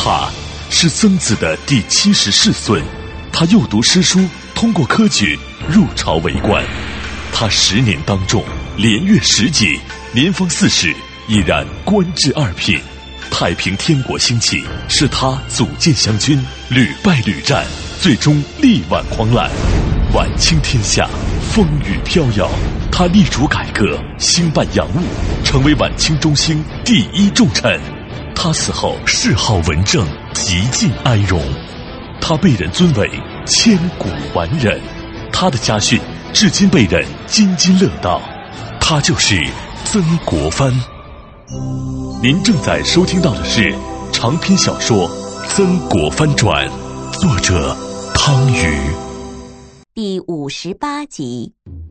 他是曾子的第70世孙，他幼读诗书，通过科举入朝为官。他10年当中连阅10级，年方40，已然官至2品。太平天国兴起，是他组建湘军，屡败屡战，最终力挽狂澜。晚清天下风雨飘摇，他力主改革，兴办洋务，成为晚清中兴第一重臣。他死后谥号文正，极尽哀荣。他被人尊为千古完人，他的家训至今被人津津乐道。他就是曾国藩。您正在收听到的是长篇小说《曾国藩传》，作者汤瑜。 第58集。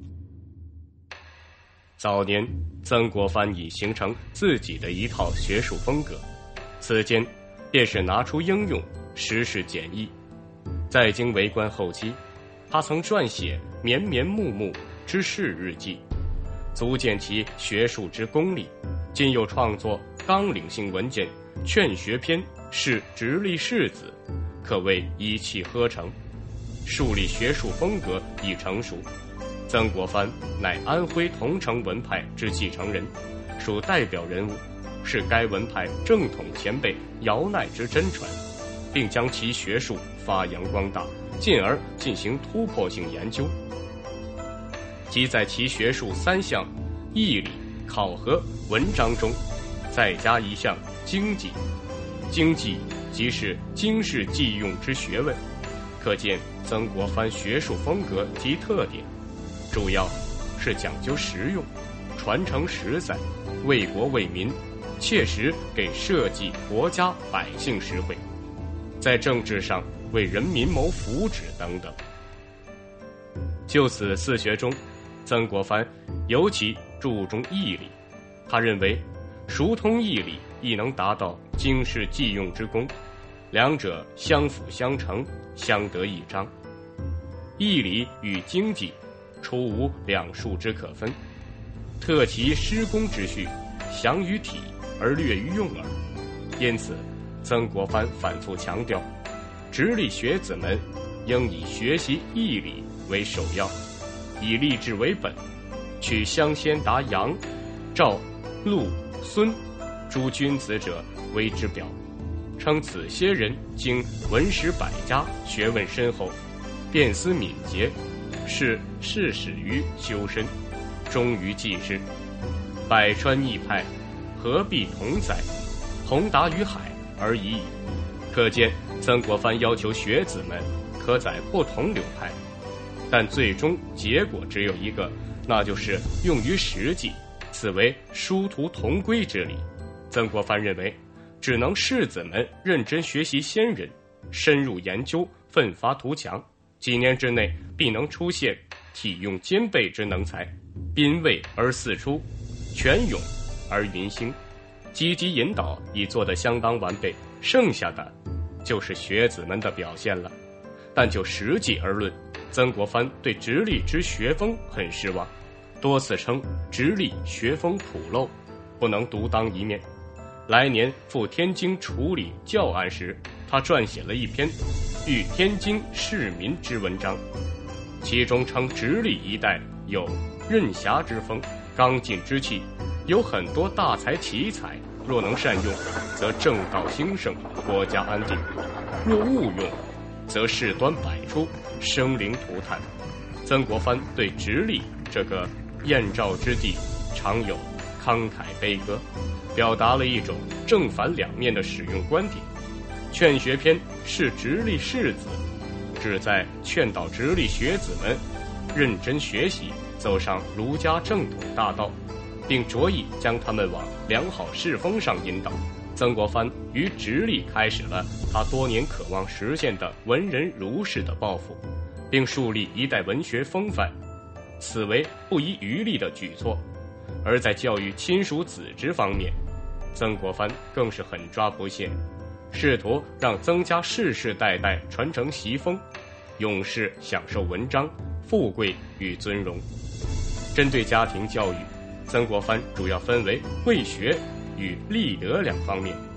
早年曾国藩已形成自己的一套学术风格，此间便是拿出应用，实施简易。在京为官后期，他曾撰写绵绵木木之事日记，足见其学术之功力。今又创作纲领性文件《劝学篇》，是直隶士子，可谓一气呵成，树立学术风格已成熟。曾国藩乃安徽桐城文派之继承人，属代表人物，是该文派正统前辈姚鼐之真传，并将其学术发扬光大，进而进行突破性研究。即在其学术3项义理、考核、文章中，再加一项经济。经济即是经世济用之学问，可见曾国藩学术风格及特点，主要是讲究实用，传承实在，为国为民，切实给社稷国家百姓实惠，在政治上为人民谋福祉等等。就此4学中，曾国藩尤其注重义理，他认为熟通义理亦能达到经世济用之功，两者相辅相成，相得益彰。义理与经济初无两术之可分，特其施工之序，详于体而略于用耳。因此曾国藩反复强调，直隶学子们应以学习义理为首要，以立志为本，取湘先达杨、赵、陆、孙诸君子者为之表，称此些人经文史百家，学问深厚，辨思敏捷，是事始于修身，忠于济世，百川异派，何必同载？同达于海而已矣。可见曾国藩要求学子们可载不同流派，但最终结果只有一个，那就是用于实际，此为殊途同归之理。曾国藩认为，只能士子们认真学习先人，深入研究，奋发图强，几年之内必能出现体用兼备之能才，濒位而四出，泉涌而云兴，积极引导已做得相当完备，剩下的就是学子们的表现了。但就实际而论，曾国藩对直隶之学风很失望，多次称直隶学风朴陋，不能独当一面。来年赴天津处理教案时，他撰写了一篇喻天津市民之文章，其中称直隶一带有任侠之风，刚劲之气，有很多大才奇才，若能善用，则正道兴盛，国家安定；若误用，则事端百出，生灵涂炭。曾国藩对直隶这个燕赵之地常有慷慨悲歌，表达了一种正反两面的使用观点。劝学篇是直隶士子，旨在劝导直隶学子们认真学习，走上儒家正统大道，并着意将他们往良好士风上引导。曾国藩于直隶开始了他多年渴望实现的文人儒士的抱负，并树立一代文学风范，此为不遗余力的举措。而在教育亲属子侄方面，曾国藩更是狠抓不懈，试图让曾家世世代代传承习风，永世享受文章、富贵与尊荣。针对家庭教育，曾国藩主要分为贵学与立德两方面。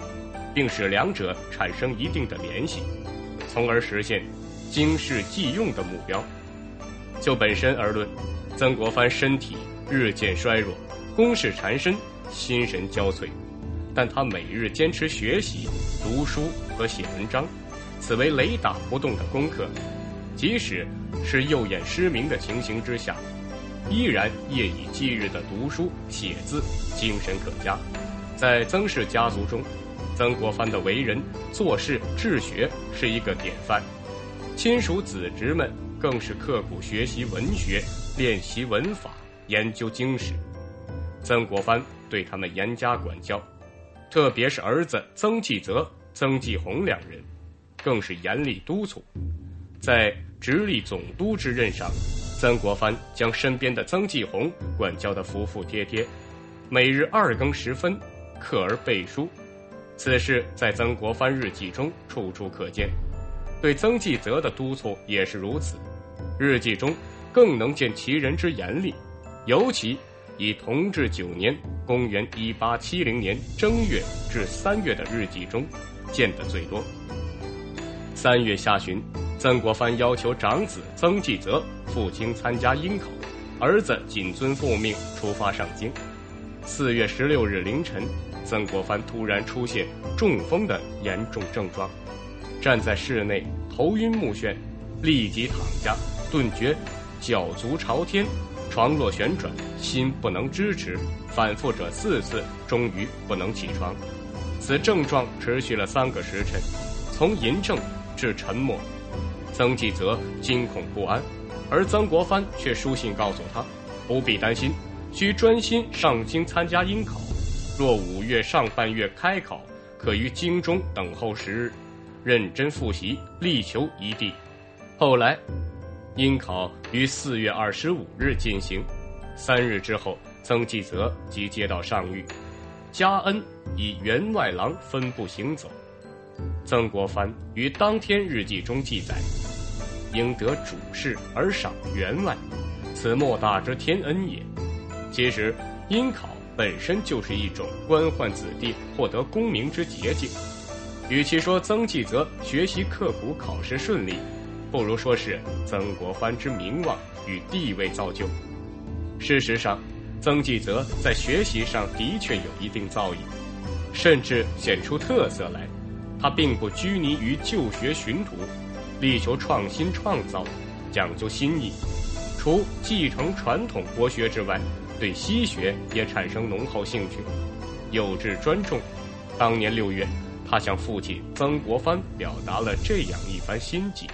并使两者产生一定的联系，从而实现经世济用的目标。就本身而论，曾国藩身体日渐衰弱，公事缠身，心神交瘁，但他每日坚持学习、读书和写文章，此为雷打不动的功课。即使是右眼失明的情形之下，依然夜以继日的读书写字，精神可嘉。在曾氏家族中，曾国藩的为人、做事、治学是一个典范，亲属子侄们更是刻苦学习文学，练习文法，研究经史。曾国藩对他们严加管教，特别是儿子曾纪泽、曾纪红两人，更是严厉督促。在直隶总督之任上，曾国藩将身边的曾纪红管教得服服帖帖，每日2更时分课而背书。此事在曾国藩日记中处处可见。对曾纪泽的督促也是如此，日记中更能见其人之严厉，尤其以同治9年公元1870年正月至3月的日记中见得最多。3月下旬，曾国藩要求长子曾纪泽赴京参加应考，儿子谨遵父命出发上京。4月16日凌晨，曾国藩突然出现中风的严重症状，站在室内头晕目眩，立即躺下，顿觉脚足朝天，床落旋转，心不能支持，反复者4次，终于不能起床。此症状持续了3个时辰，从淫症至沉默。曾纪泽惊恐不安，而曾国藩却书信告诉他，不必担心，需专心上京参加应考，若5月上半月开考，可于京中等候10日，认真复习，力求一第。后来应考于4月25日进行，3日之后，曾纪泽即接到上谕，加恩以员外郎分部行走。曾国藩于当天日记中记载，应得主事而赏员外，此莫大之天恩也。其实应考本身就是一种官宦子弟获得功名之捷径，与其说曾纪泽学习刻苦，考试顺利，不如说是曾国藩之名望与地位造就。事实上，曾纪泽在学习上的确有一定造诣，甚至显出特色来。他并不拘泥于旧学寻途，力求创新创造，讲究新意。除继承传统国学之外，对西学也产生浓厚兴趣，有志专重。当年6月，他向父亲曾国藩表达了这样一番心迹：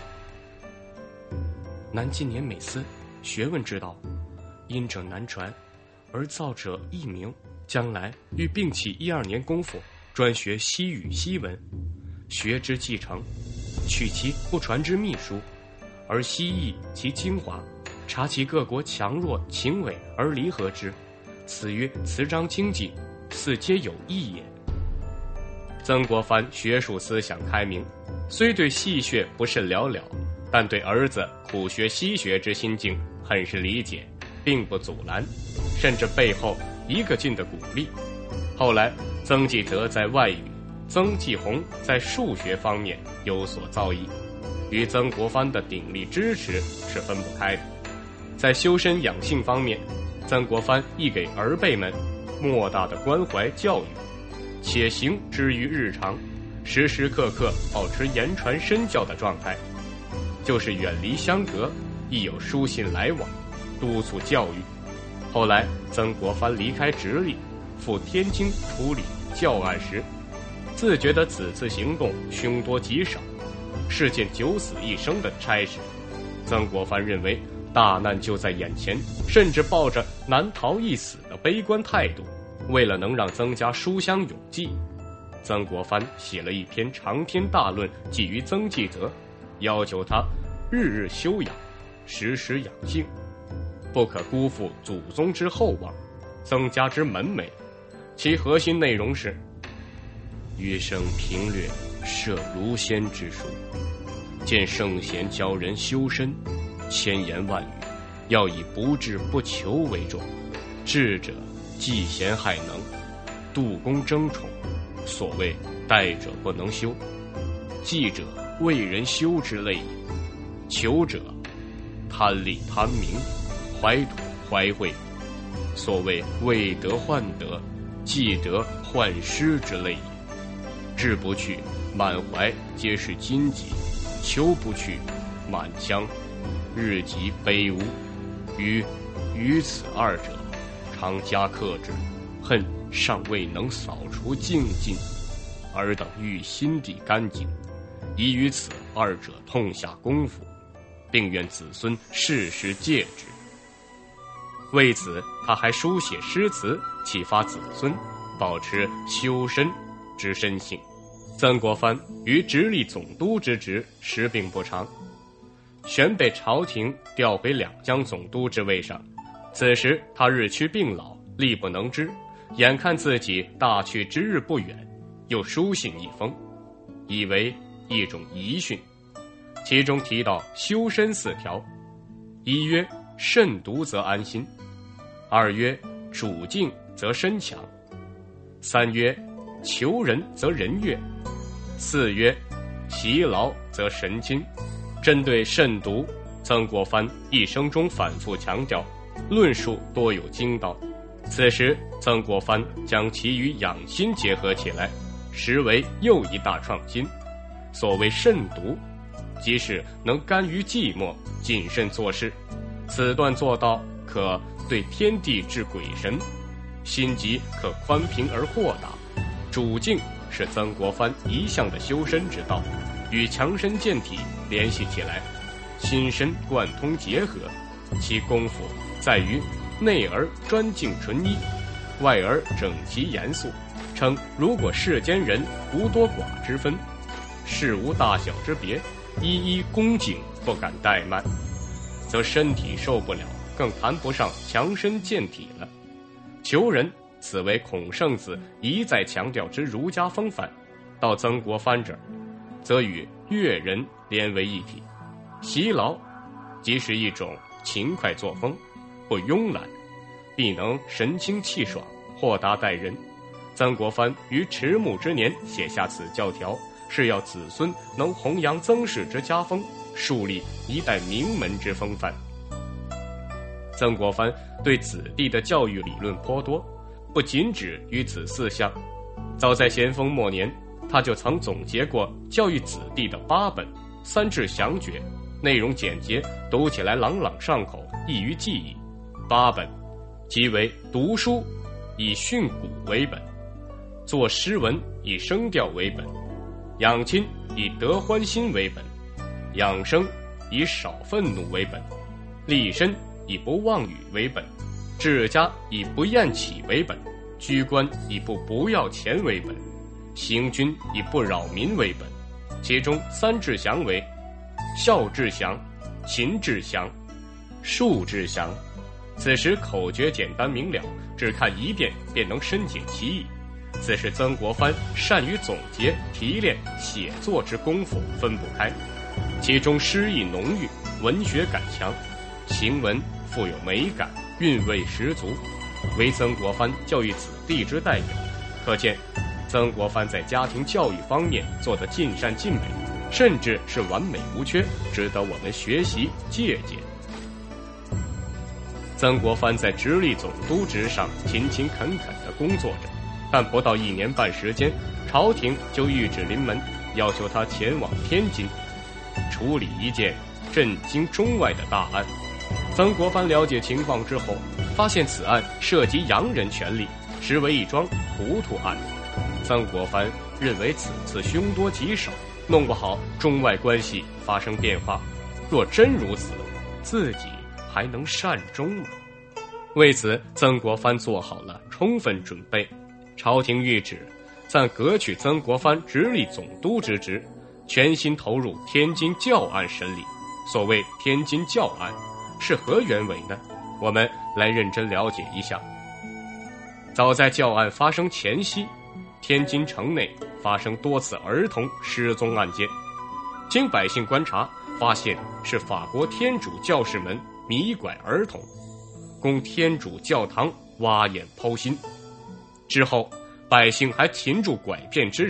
南今年美思，学问之道，因者难传，而造者易明，将来欲并起12年功夫，专学西语西文，学之继承，取其不传之秘书，而西译其精华，察其各国强弱情伪而离合之，此曰词章经济，此皆有益也。曾国藩学术思想开明，虽对戏谑不甚了了，但对儿子苦学西学之心境很是理解，并不阻拦，甚至背后一个劲的鼓励。后来曾纪泽在外语，曾纪红在数学方面有所造诣，与曾国藩的鼎力支持是分不开的。在修身养性方面，曾国藩亦给儿辈们莫大的关怀教育，且行之于日常，时时刻刻保持言传身教的状态，就是远离相隔，亦有书信来往，督促教育。后来曾国藩离开直隶，赴天津处理教案时，自觉得此次行动凶多吉少，是件九死一生的差事。曾国藩认为大难就在眼前，甚至抱着难逃一死的悲观态度。为了能让曾家书香永继，曾国藩写了一篇长篇大论寄于曾纪泽，要求他日日修养，时时养性，不可辜负祖宗之厚望，曾家之门楣。其核心内容是：余生平略涉儒仙之术，见圣贤教人修身，千言万语要以不志不求为重，智者忌贤害能，度公争宠，所谓待者不能修，计者为人修之类也。求者贪利贪名，怀土怀惠，所谓未得患得，既得患失之类也。志不去，满怀皆是荆棘；求不去，满腔日极卑污。于此二者，常加克制，恨尚未能扫除净尽，尔等欲心地干净，宜于此二者痛下功夫，并愿子孙世时戒之。为此，他还书写诗词，启发子孙保持修身之身性。曾国藩于直隶总督之职时并不长，旋被朝廷调回两江总督之位上。此时他日趋病老，力不能支，眼看自己大去之日不远，又书信一封，以为一种遗训，其中提到修身4条：一曰慎独则安心，二曰主静则身强，三曰求人则人悦，四曰习劳则神清。针对慎独，曾国藩一生中反复强调，论述多有精道。此时曾国藩将其与养心结合起来，实为又一大创新。所谓慎独，即是能甘于寂寞，谨慎做事。此段做到可对天地至鬼神，心极可宽平而豁达。主静是曾国藩一向的修身之道，与强身健体联系起来，心身贯通结合，其功夫在于内而专静纯一，外而整齐严肃。称如果世间人无多寡之分，事无大小之别，一一恭敬，不敢怠慢，则身体受不了，更谈不上强身健体了。求人，此为孔圣子一再强调之儒家风范，到曾国藩这儿，则与悦人连为一体。习劳，即是一种勤快作风，不慵懒，必能神清气爽，豁达待人。曾国藩于迟暮之年写下此教条，是要子孙能弘扬曾氏之家风，树立一代名门之风范。曾国藩对子弟的教育理论颇多，不仅止于此4项。早在咸丰末年，他就曾总结过教育子弟的8本，3治详诀，内容简洁，读起来朗朗上口，易于记忆。8本即为读书以训诂为本，作诗文以声调为本，养亲以得欢心为本，养生以少愤怒为本，立身以不妄语为本，治家以不厌起为本，居官以不要钱为本，行军以不扰民为本。其中3治详为孝治详、勤治详、术治详。此时口诀简单明了，只看一遍便能深解其意。此时曾国藩善于总结、提炼、写作之功夫分不开，其中诗意浓郁，文学感强，行文富有美感，韵味十足，为曾国藩教育子弟之代表。可见曾国藩在家庭教育方面做得尽善尽美，甚至是完美无缺，值得我们学习借鉴。曾国藩在直隶总督职上勤勤恳恳地工作着，但不到1年半时间，朝廷就谕旨临门，要求他前往天津处理一件震惊中外的大案。曾国藩了解情况之后，发现此案涉及洋人权利，实为一桩糊涂案。曾国藩认为此次凶多吉少，弄不好中外关系发生变化，若真如此，自己还能善终吗？为此，曾国藩做好了充分准备。朝廷谕旨，暂革去曾国藩直隶总督之职，全心投入天津教案审理。所谓天津教案是何原委呢？我们来认真了解一下。早在教案发生前夕，天津城内发生多次儿童失踪案件，经百姓观察发现是法国天主教士们迷拐儿童，供天主教堂挖眼剖心。之后百姓还擒住拐骗之人，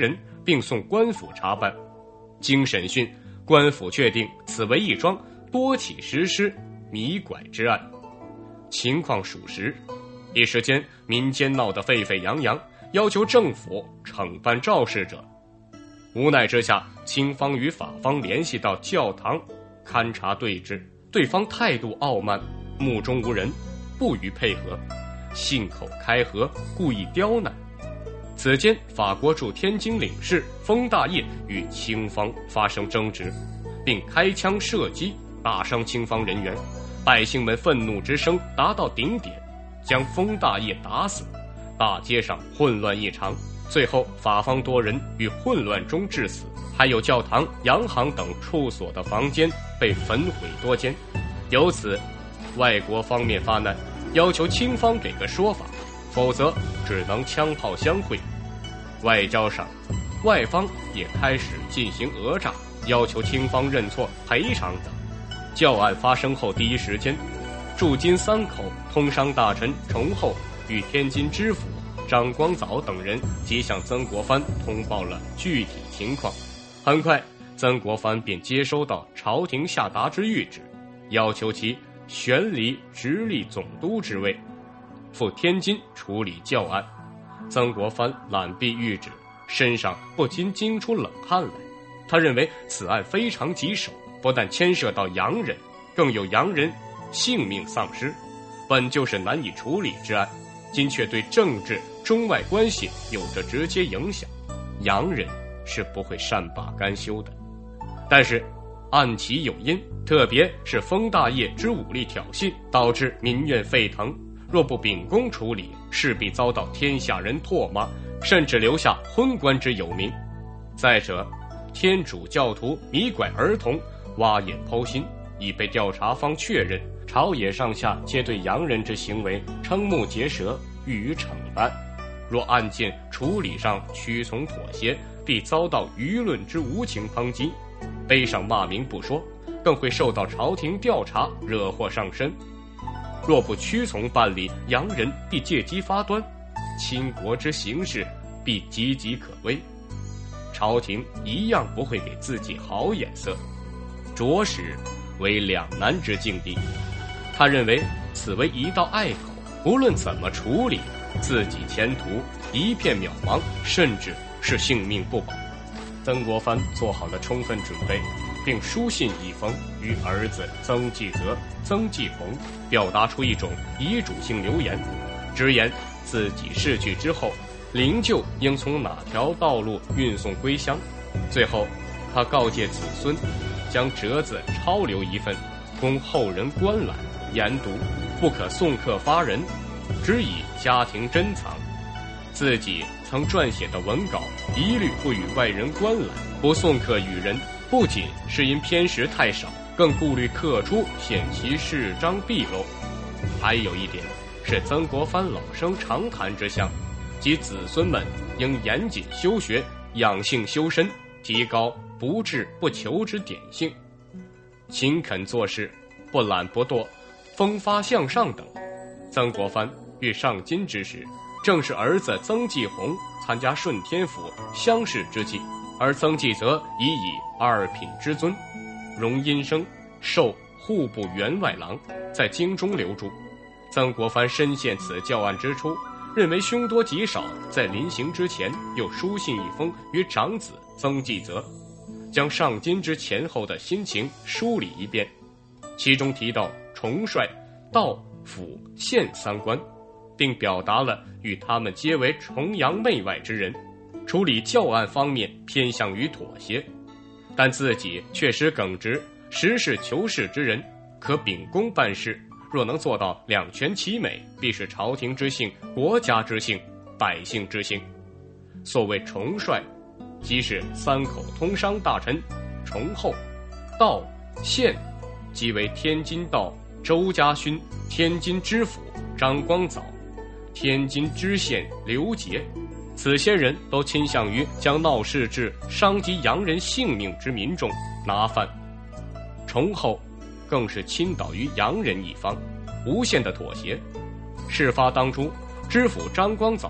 并送官府查办。经审讯，官府确定此为一桩多起实施迷拐之案，情况属实。一时间，民间闹得沸沸扬扬，要求政府惩办肇事者。无奈之下，清方与法方联系到教堂勘察对峙，对方态度傲慢，目中无人，不予配合，信口开河，故意刁难。此间，法国驻天津领事封大业与清方发生争执，并开枪射击，打伤清方人员。百姓们愤怒之声达到顶点，将封大业打死，大街上混乱异常。最后，法方多人于混乱中致死，还有教堂、洋行等处所的房间被焚毁多间。由此，外国方面发难，要求清方给个说法，否则只能枪炮相会。外交上，外方也开始进行讹诈，要求清方认错、赔偿等。教案发生后第一时间，驻京3口通商大臣崇厚与天津知府张光藻等人即向曾国藩通报了具体情况。很快，曾国藩便接收到朝廷下达之谕旨，要求其悬离直隶总督之位，赴天津处理教案。曾国藩览毕谕旨，身上不禁惊出冷汗来。他认为此案非常棘手，不但牵涉到洋人，更有洋人性命丧失，本就是难以处理之案，今却对政治中外关系有着直接影响，洋人是不会善罢甘休的。但是案其有因，特别是封大业之武力挑衅，导致民怨沸腾，若不秉公处理，势必遭到天下人唾骂，甚至留下昏官之有名。再者，天主教徒迷拐儿童、挖眼剖心已被调查方确认，朝野上下皆对洋人之行为瞠目结舌，予以惩办。若案件处理上屈从妥协，必遭到舆论之无情抨击，背上骂名不说，更会受到朝廷调查，惹祸上身。若不屈从办理，洋人必借机发端，倾国之形势必岌岌可危，朝廷一样不会给自己好眼色，着实为两难之境地。他认为此为一道隘口，无论怎么处理，自己前途一片渺茫，甚至是性命不保。曾国藩做好了充分准备，并书信一封与儿子曾纪泽、曾纪洪，表达出一种遗嘱性留言，直言自己逝去之后，灵柩应从哪条道路运送归乡。最后，他告诫子孙，将折子抄留一份，供后人观览研读，不可送客发人，只以家庭珍藏。自己曾撰写的文稿一律不与外人观览，不送客与人，不仅是因篇识太少，更顾虑刻出显其事章毕露。还有一点是曾国藩老生常谈之项，即子孙们应严谨修学，养性修身，提高不志不求之典性，勤恳做事，不懒不惰，风发向上等。曾国藩欲上京之时，正是儿子曾纪洪参加顺天府乡试之际，而曾纪泽已以二品之尊，荣荫生，授户部员外郎，在京中留住。曾国藩深陷此教案之初，认为凶多吉少，在临行之前又书信一封于长子曾纪泽，将上京之前后的心情梳理一遍，其中提到重帅、道、府、县三官，并表达了与他们皆为崇洋媚外之人，处理教案方面偏向于妥协，但自己确实耿直，实事求是之人，可秉公办事。若能做到两全其美，必是朝廷之幸、国家之幸、百姓之幸。所谓重帅，即是三口通商大臣崇厚；道、县，即为天津道周家勋、天津知府张光藻、天津知县刘杰。此些人都倾向于将闹事至伤及洋人性命之民众拿犯，崇厚更是倾倒于洋人一方，无限的妥协。事发当初，知府张光藻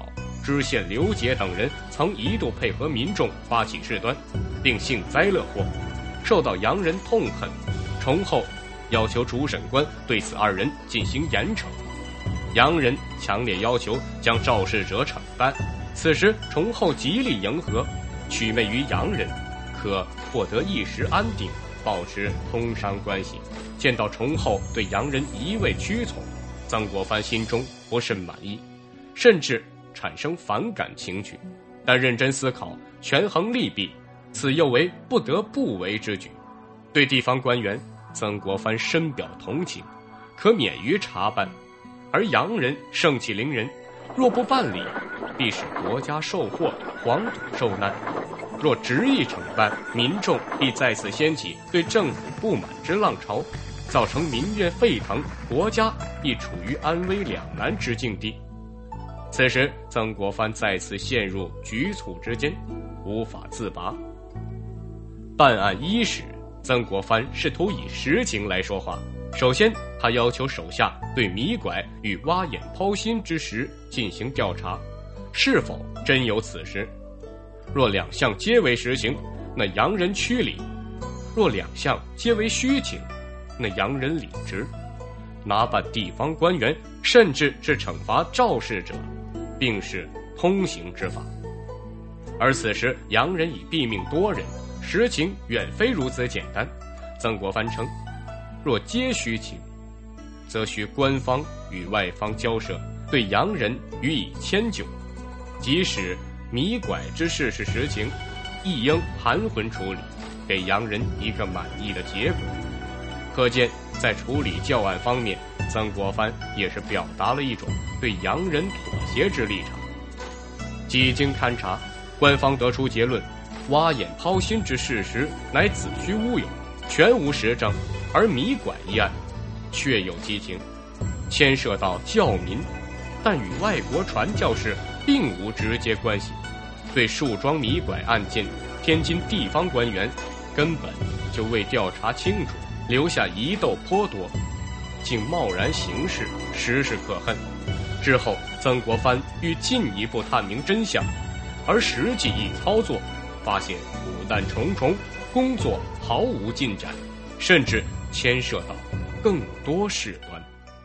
知县刘杰等人曾一度配合民众发起事端，并幸灾乐祸，受到洋人痛恨。崇厚要求主审官对此二人进行严惩，洋人强烈要求将肇事者惩办。此时崇厚极力迎合，取媚于洋人，可获得一时安定，保持通商关系。见到崇厚对洋人一味屈从，曾国藩心中不甚满意，甚至产生反感情绪。但认真思考，权衡利弊，此又为不得不为之举。对地方官员，曾国藩深表同情，可免于查办；而洋人盛气凌人，若不办理，必使国家受祸，黄土受难。若执意惩办，民众必再次掀起对政府不满之浪潮，造成民怨沸腾，国家亦处于安危两难之境地。此时曾国藩再次陷入局促之间，无法自拔。办案伊始，曾国藩试图以实情来说话。首先，他要求手下对米拐与挖眼抛心之时进行调查，是否真有此事。若两项皆为实情，那洋人屈礼；若两项皆为虚情，那洋人理直。拿办地方官员，甚至是惩罚肇事者，并是通行之法。而此时洋人已毙命多人，实情远非如此简单。曾国藩称，若皆虚情，则需官方与外方交涉，对洋人予以迁就。即使米拐之事是实情，亦应含混处理，给洋人一个满意的结果。可见在处理教案方面，曾国藩也是表达了一种对洋人妥协之立场。几经勘察，官方得出结论，挖眼抛心之事实乃子虚乌有，全无实证。而米拐一案确有其情，牵涉到教民，但与外国传教士并无直接关系。对树庄米拐案件，天津地方官员根本就未调查清楚，留下疑窦颇多，竟贸然行事，实是可恨。之后曾国藩欲进一步探明真相，而实际一操作，发现苦难重重，工作毫无进展，甚至牵涉到更多事端。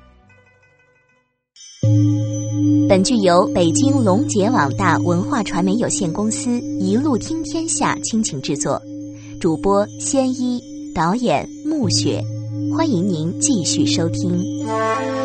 本剧由北京龙杰网大文化传媒有限公司一路听天下倾情制作，主播仙一，导演暮雪。欢迎您继续收听。